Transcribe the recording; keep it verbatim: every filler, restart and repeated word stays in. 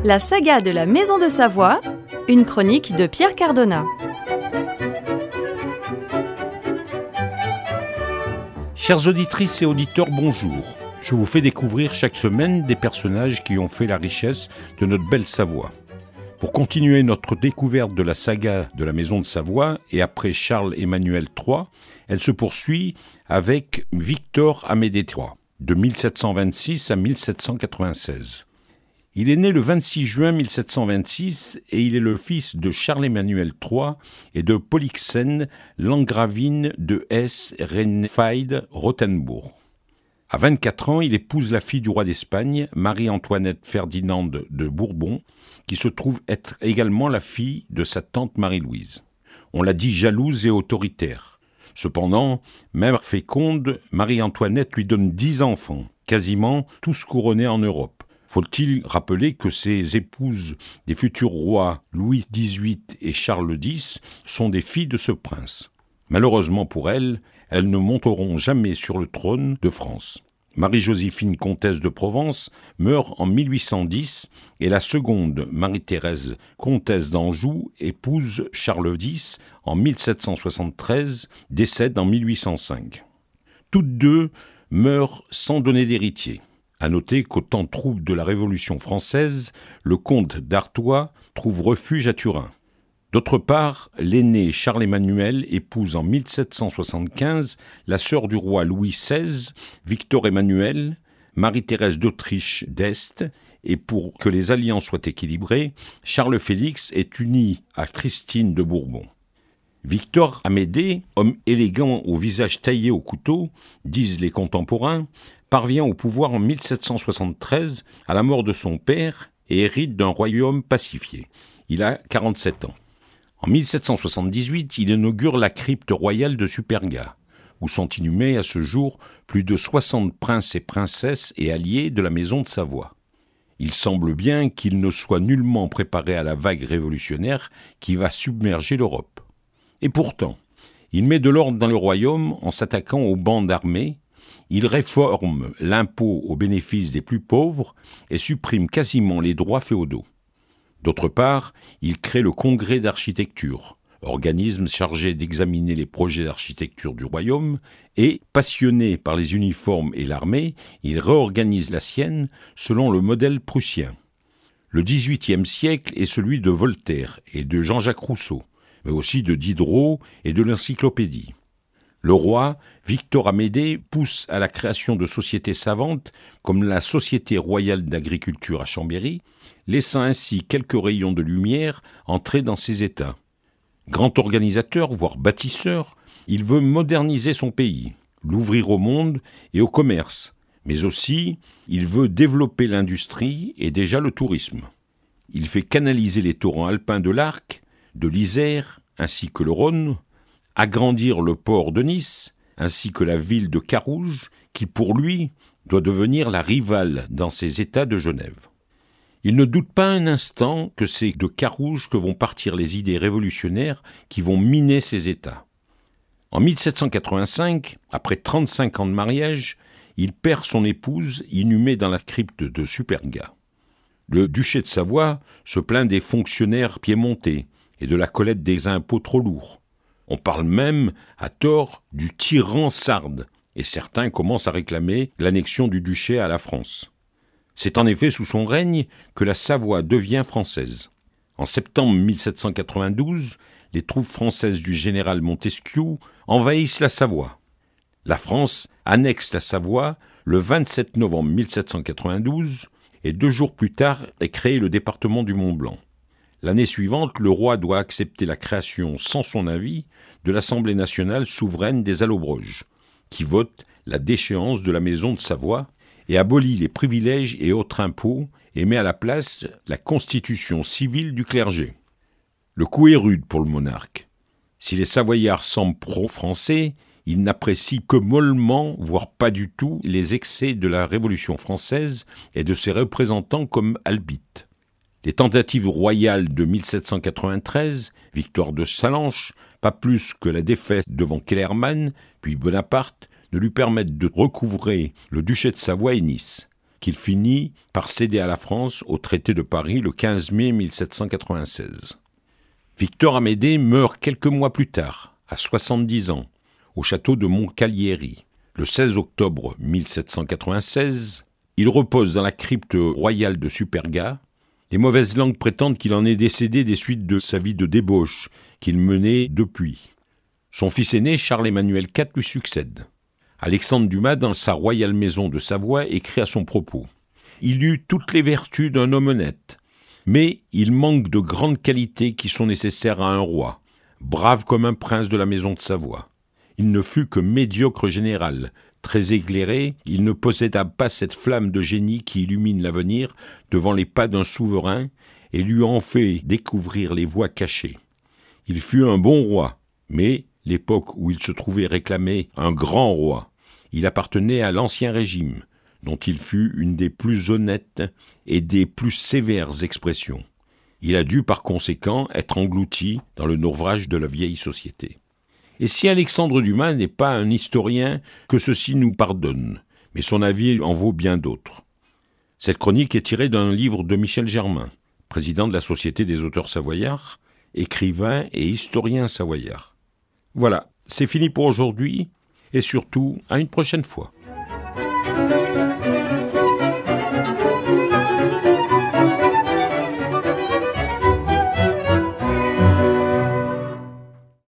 La saga de la Maison de Savoie, une chronique de Pierre Cardona. Chères auditrices et auditeurs, bonjour. Je vous fais découvrir chaque semaine des personnages qui ont fait la richesse de notre belle Savoie. Pour continuer notre découverte de la saga de la Maison de Savoie, et après Charles-Emmanuel trois, elle se poursuit avec Victor-Amédée trois, de mille sept cent vingt-six à mille sept cent quatre-vingt-seize. Il est né le vingt-six juin mille sept cent vingt-six et il est le fils de Charles-Emmanuel trois et de Polyxène, Landgravine de Hesse-Rheinfeld-Rothenburg. À vingt-quatre ans, il épouse la fille du roi d'Espagne, Marie-Antoinette Ferdinande de Bourbon, qui se trouve être également la fille de sa tante Marie-Louise. On l'a dit jalouse et autoritaire. Cependant, mère féconde, Marie-Antoinette lui donne dix enfants, quasiment tous couronnés en Europe. Faut-il rappeler que ses épouses des futurs rois Louis dix-huit et Charles dix sont des filles de ce prince. Malheureusement pour elles, elles ne monteront jamais sur le trône de France. Marie-Joséphine, comtesse de Provence, meurt en mille huit cent dix et la seconde, Marie-Thérèse, comtesse d'Anjou, épouse Charles dix en mille sept cent soixante-treize, décède en mille huit cent cinq. Toutes deux meurent sans donner d'héritier. À noter qu'au temps trouble de la Révolution française, le comte d'Artois trouve refuge à Turin. D'autre part, l'aîné Charles-Emmanuel épouse en mille sept cent soixante-quinze la sœur du roi Louis seize, Victor-Emmanuel, Marie-Thérèse d'Autriche d'Est, et pour que les alliances soient équilibrées, Charles-Félix est uni à Christine de Bourbon. Victor-Amédée, homme élégant au visage taillé au couteau, disent les contemporains, parvient au pouvoir en mille sept cent soixante-treize à la mort de son père et hérite d'un royaume pacifié. Il a quarante-sept ans. En mille sept cent soixante-dix-huit, il inaugure la crypte royale de Superga, où sont inhumés à ce jour plus de soixante princes et princesses et alliés de la Maison de Savoie. Il semble bien qu'il ne soit nullement préparé à la vague révolutionnaire qui va submerger l'Europe. Et pourtant, il met de l'ordre dans le royaume en s'attaquant aux bandes armées. Il réforme l'impôt au bénéfice des plus pauvres et supprime quasiment les droits féodaux. D'autre part, il crée le Congrès d'architecture, organisme chargé d'examiner les projets d'architecture du royaume, et, passionné par les uniformes et l'armée, il réorganise la sienne selon le modèle prussien. Le dix-huitième siècle est celui de Voltaire et de Jean-Jacques Rousseau, mais aussi de Diderot et de l'encyclopédie. Le roi, Victor-Amédée, pousse à la création de sociétés savantes comme la Société royale d'agriculture à Chambéry, laissant ainsi quelques rayons de lumière entrer dans ses États. Grand organisateur, voire bâtisseur, il veut moderniser son pays, l'ouvrir au monde et au commerce, mais aussi il veut développer l'industrie et déjà le tourisme. Il fait canaliser les torrents alpins de l'Arc, de l'Isère ainsi que le Rhône, agrandir le port de Nice, ainsi que la ville de Carouge, qui pour lui doit devenir la rivale dans ses États de Genève. Il ne doute pas un instant que c'est de Carouge que vont partir les idées révolutionnaires qui vont miner ces États. En mille sept cent quatre-vingt-cinq, après trente-cinq ans de mariage, il perd son épouse inhumée dans la crypte de Superga. Le duché de Savoie se plaint des fonctionnaires piémontais et de la collecte des impôts trop lourds. On parle même, à tort, du tyran sarde, et certains commencent à réclamer l'annexion du duché à la France. C'est en effet sous son règne que la Savoie devient française. En septembre mille sept cent quatre-vingt-douze, les troupes françaises du général Montesquieu envahissent la Savoie. La France annexe la Savoie le vingt-sept novembre mille sept cent quatre-vingt-douze, et deux jours plus tard est créé le département du Mont-Blanc. L'année suivante, le roi doit accepter la création, sans son avis, de l'Assemblée nationale souveraine des Allobroges, qui vote la déchéance de la Maison de Savoie et abolit les privilèges et autres impôts et met à la place la constitution civile du clergé. Le coup est rude pour le monarque. Si les Savoyards semblent pro-français, ils n'apprécient que mollement, voire pas du tout, les excès de la Révolution française et de ses représentants comme Albitte. Les tentatives royales de mille sept cent quatre-vingt-treize, victoire de Salanches, pas plus que la défaite devant Kellermann, puis Bonaparte, ne lui permettent de recouvrer le duché de Savoie et Nice. qu'il finit par céder à la France au traité de Paris le quinze mai mille sept cent quatre-vingt-seize. Victor Amédée meurt quelques mois plus tard, à soixante-dix ans, au château de Moncalieri. Le seize octobre mille sept cent quatre-vingt-seize, il repose dans la crypte royale de Superga. Les mauvaises langues prétendent qu'il en est décédé des suites de sa vie de débauche qu'il menait depuis. Son fils aîné, Charles-Emmanuel quatre, lui succède. Alexandre Dumas, dans sa royale maison de Savoie, écrit à son propos « Il eut toutes les vertus d'un homme honnête, mais il manque de grandes qualités qui sont nécessaires à un roi, brave comme un prince de la maison de Savoie. Il ne fut que médiocre général, très éclairé, il ne posséda pas cette flamme de génie qui illumine l'avenir devant les pas d'un souverain et lui en fait découvrir les voies cachées. Il fut un bon roi, mais l'époque où il se trouvait réclamait un grand roi. Il appartenait à l'Ancien Régime, dont il fut une des plus honnêtes et des plus sévères expressions. Il a dû par conséquent être englouti dans le naufrage de la vieille société. Et si Alexandre Dumas n'est pas un historien, que ceci nous pardonne, mais son avis en vaut bien d'autres. Cette chronique est tirée d'un livre de Michel Germain, président de la Société des auteurs savoyards, écrivain et historien savoyard. Voilà, c'est fini pour aujourd'hui, et surtout, à une prochaine fois.